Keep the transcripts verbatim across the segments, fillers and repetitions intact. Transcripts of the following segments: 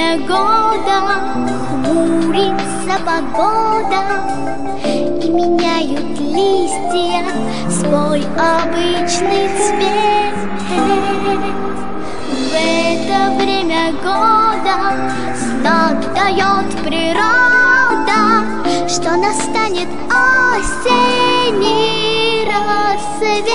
время года хмурится погода, и меняют листья свой обычный цвет. В это время года знак дает природа, что настанет осенний рассвет.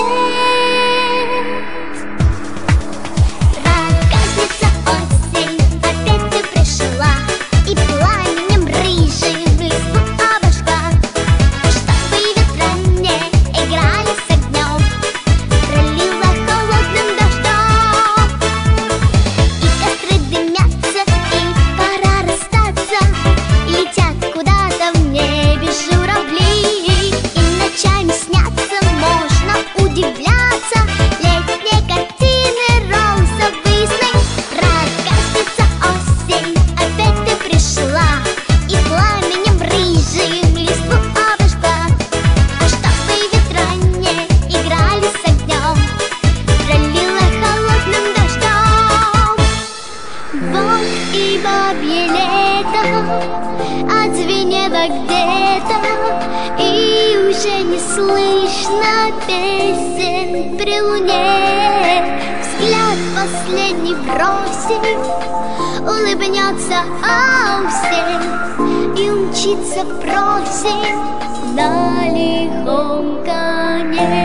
И бабье лето отзвенело где-то, и уже не слышно песен при луне. Взгляд последний бросив, улыбнется всем и умчится просим на лихом коне.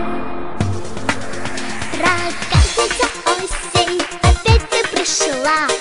Проказница осень, опять ты пришла.